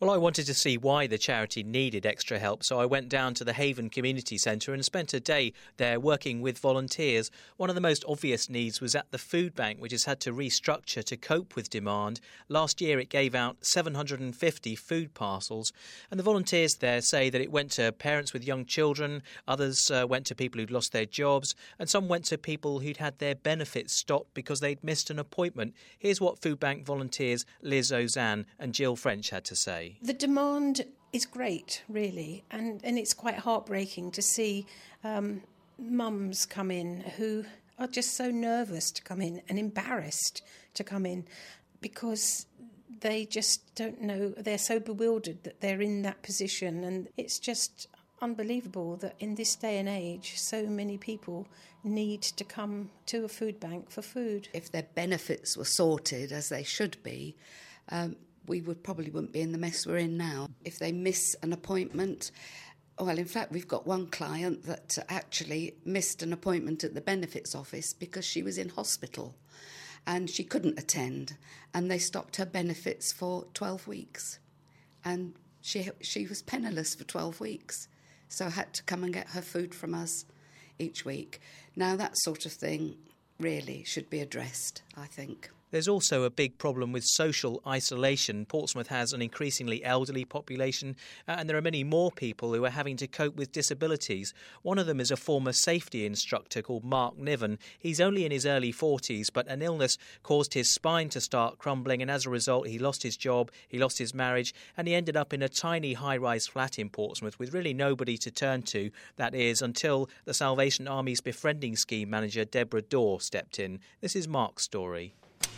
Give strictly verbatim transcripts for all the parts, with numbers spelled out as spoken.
Well, I wanted to see why the charity needed extra help, so I went down to the Haven Community Centre and spent a day there working with volunteers. One of the most obvious needs was at the food bank, which has had to restructure to cope with demand. Last year it gave out seven hundred fifty food parcels, and the volunteers there say that it went to parents with young children, others uh, went to people who'd lost their jobs, and some went to people who'd had their benefits stopped because they'd missed an appointment. Here's what food bank volunteers Liz Ozanne and Jill French had to say. The demand is great, really, and, and it's quite heartbreaking to see um, mums come in who are just so nervous to come in and embarrassed to come in because they just don't know, they're so bewildered that they're in that position, and it's just unbelievable that in this day and age so many people need to come to a food bank for food. If their benefits were sorted as they should be, um, we would probably wouldn't be in the mess we're in now. If they miss an appointment, well, in fact, we've got one client that actually missed an appointment at the benefits office because she was in hospital and she couldn't attend, and they stopped her benefits for twelve weeks, and she she was penniless for twelve weeks, so had to come and get her food from us each week. Now, that sort of thing really should be addressed, I think. There's also a big problem with social isolation. Portsmouth has an increasingly elderly population, uh, and there are many more people who are having to cope with disabilities. One of them is a former safety instructor called Mark Niven. He's only in his early forties, but an illness caused his spine to start crumbling, and as a result he lost his job, he lost his marriage, and he ended up in a tiny high-rise flat in Portsmouth with really nobody to turn to, that is, until the Salvation Army's befriending scheme manager Deborah Dorr stepped in. This is Mark's story.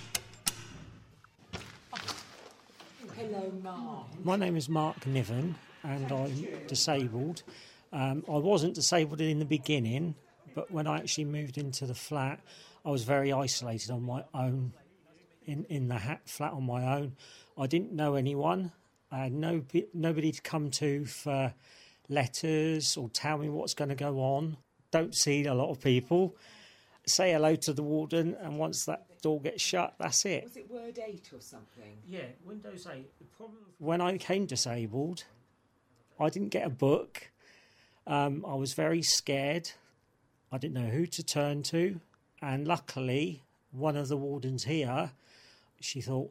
Hello, Mark. My name is Mark Niven and I'm disabled. Um, I wasn't disabled in the beginning, but when I actually moved into the flat, I was very isolated on my own, in, in the hat flat on my own. I didn't know anyone. I had no nobody to come to for letters or tell me what's going to go on. Don't see a lot of people. Say hello to the warden, and once that door gets shut, that's it. Was it Word eight or something? Yeah, Windows eight. The problem when I became disabled, I didn't get a book. Um, I was very scared. I didn't know who to turn to, and luckily, one of the wardens here, she thought,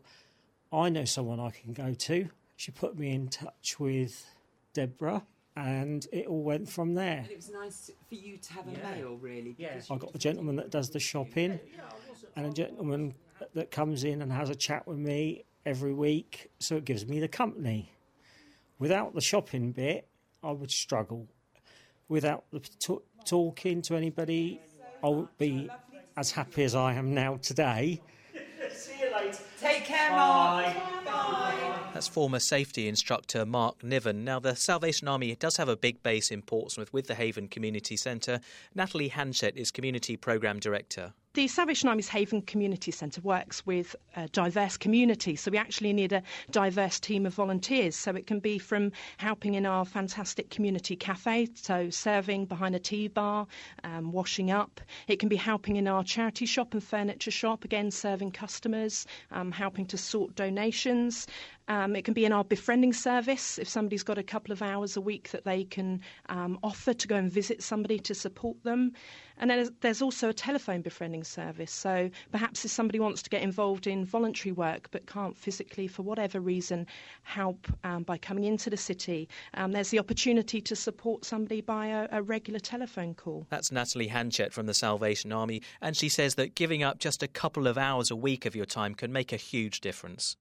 I know someone I can go to. She put me in touch with Deborah, and it all went from there. And it was nice for you to have a Yeah. mail, really. Yeah, I got a gentleman that does the shopping, and a gentleman that comes in and has a chat with me every week, so it gives me the company. Without the shopping bit, I would struggle. Without the t- talking to anybody, I would be as happy as I am now today. See you later. Take care, Mark. Bye. That's former safety instructor Mark Niven. Now, the Salvation Army does have a big base in Portsmouth with the Haven Community Centre. Natalie Hanchett is Community Programme Director. The Salvation Army's Haven Community Centre works with a diverse community, so we actually need a diverse team of volunteers. So it can be from helping in our fantastic community cafe, so serving behind a tea bar, um, washing up. It can be helping in our charity shop and furniture shop, again serving customers, um, helping to sort donations. Um, it can be in our befriending service, if somebody's got a couple of hours a week that they can um, offer to go and visit somebody to support them. And then there's also a telephone befriending service. So perhaps if somebody wants to get involved in voluntary work but can't physically, for whatever reason, help um, by coming into the city, um, there's the opportunity to support somebody by a, a regular telephone call. That's Natalie Hanchett from the Salvation Army, and she says that giving up just a couple of hours a week of your time can make a huge difference.